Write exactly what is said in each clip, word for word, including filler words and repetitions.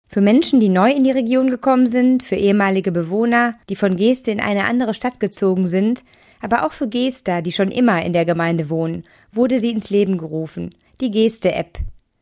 Für Menschen, die neu in die Region gekommen sind, für ehemalige Bewohner, die von Geeste in eine andere Stadt gezogen sind, aber auch für Geester, die schon immer in der Gemeinde wohnen, wurde sie ins Leben gerufen, die Geste-App.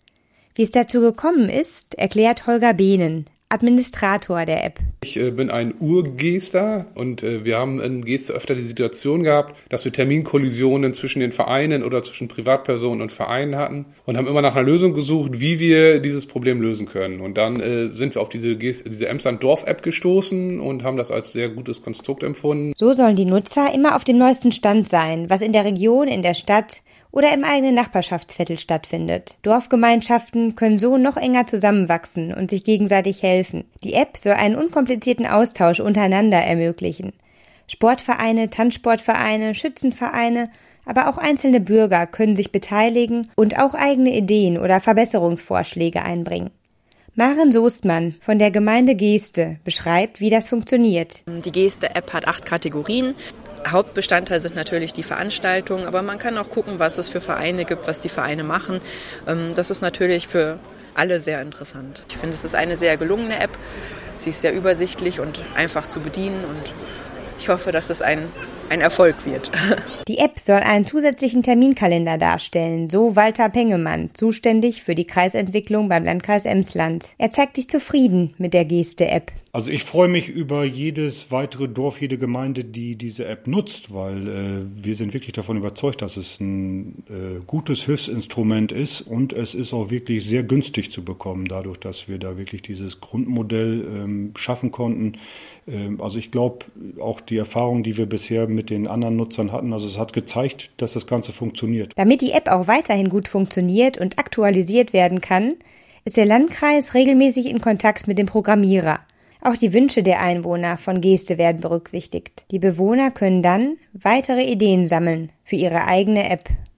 Wie es dazu gekommen ist, erklärt Holger Behnen, Administrator der App. Ich äh, bin ein Urgester und äh, wir haben in Geste öfter die Situation gehabt, dass wir Terminkollisionen zwischen den Vereinen oder zwischen Privatpersonen und Vereinen hatten und haben immer nach einer Lösung gesucht, wie wir dieses Problem lösen können. Und dann äh, sind wir auf diese, diese Emsland-Dorf-App gestoßen und haben das als sehr gutes Konstrukt empfunden. So sollen die Nutzer immer auf dem neuesten Stand sein, was in der Region, in der Stadt oder im eigenen Nachbarschaftsviertel stattfindet. Dorfgemeinschaften können so noch enger zusammenwachsen und sich gegenseitig helfen. Die App soll einen unkomplizierten Austausch untereinander ermöglichen. Sportvereine, Tanzsportvereine, Schützenvereine, aber auch einzelne Bürger können sich beteiligen und auch eigene Ideen oder Verbesserungsvorschläge einbringen. Maren Soestmann von der Gemeinde Geste beschreibt, wie das funktioniert. Die Geste-App hat acht Kategorien. Hauptbestandteil sind natürlich die Veranstaltungen, aber man kann auch gucken, was es für Vereine gibt, was die Vereine machen. Das ist natürlich für alle sehr interessant. Ich finde, es ist eine sehr gelungene App. Sie ist sehr übersichtlich und einfach zu bedienen und ich hoffe, dass es ein, ein Erfolg wird. Die App soll einen zusätzlichen Terminkalender darstellen, so Walter Pengemann, zuständig für die Kreisentwicklung beim Landkreis Emsland. Er zeigt sich zufrieden mit der Geste-App. Also ich freue mich über jedes weitere Dorf, jede Gemeinde, die diese App nutzt, weil äh, wir sind wirklich davon überzeugt, dass es ein äh, gutes Hilfsinstrument ist und es ist auch wirklich sehr günstig zu bekommen, dadurch, dass wir da wirklich dieses Grundmodell ähm, schaffen konnten. Ähm, also ich glaube, auch die Erfahrung, die wir bisher mit den anderen Nutzern hatten, also es hat gezeigt, dass das Ganze funktioniert. Damit die App auch weiterhin gut funktioniert und aktualisiert werden kann, ist der Landkreis regelmäßig in Kontakt mit dem Programmierer. Auch die Wünsche der Einwohner von Geste werden berücksichtigt. Die Bewohner können dann weitere Ideen sammeln für ihre eigene App.